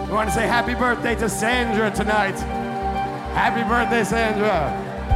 We want to say happy birthday to Sandra tonight. Happy birthday, Sandra.